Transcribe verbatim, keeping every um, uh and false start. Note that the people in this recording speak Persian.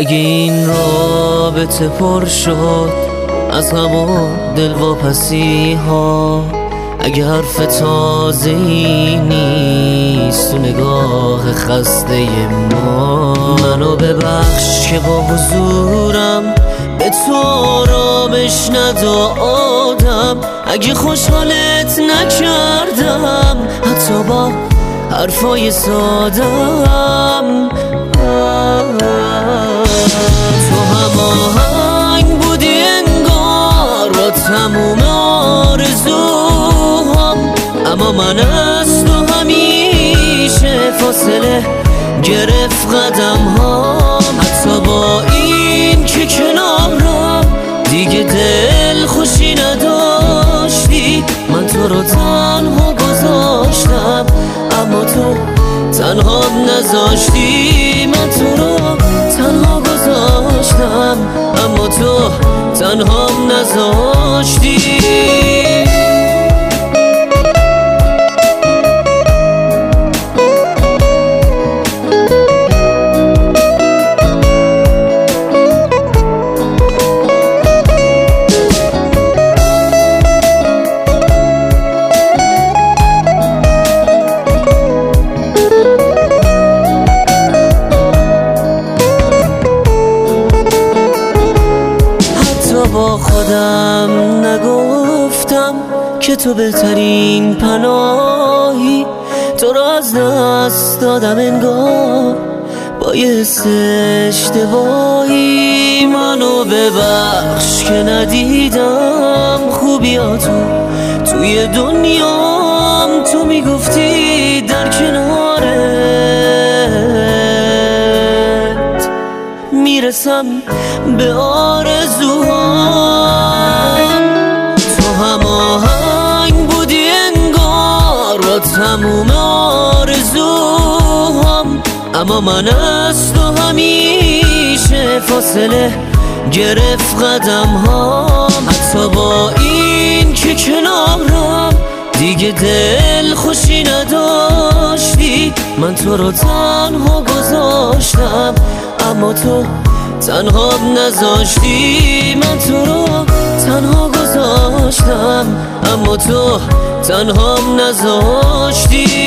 اگه این رابطه پر شد از غم و دلواپسی ها، اگه حرف تازه ای نیست تو نگاه خسته ما، منو ببخش که با حضورم به تو آرامش ندادم، اگه خوشحالت نکردم حتی با حرفای سادم. تو هماهنگ بودی انگار با تموم آرزوهام، اما من از تو همیشه فاصله گرفت قدم ها. حتی با این که کنارم دیگه دل خوشی نداشتی، من تو رو تنها گذاشتم اما تو تنها نذاشتی، من تو رو تنها گذاشتم اما تو تنها نذاشتی. با خودم نگفتم که تو بهترین پناهی، تو رو از دست دادم انگار با یه حس اشتباهی. منو ببخش که ندیدم خوبیاتو توی دنیام، تو میگفتی در کنارت میرسم به آرزوهام. تو هماهنگ بودی انگار با تموم آرزوهام، اما من از تو همیشه فاصله گرفت قدم ها. حتی با این که کنارم دیگه دل خوشی نداشتی، من تو رو تنها گذاشتم اما تو تنها نذاشتی، من تو رو تنها گذاشتم اما تو تنها نذاشتی.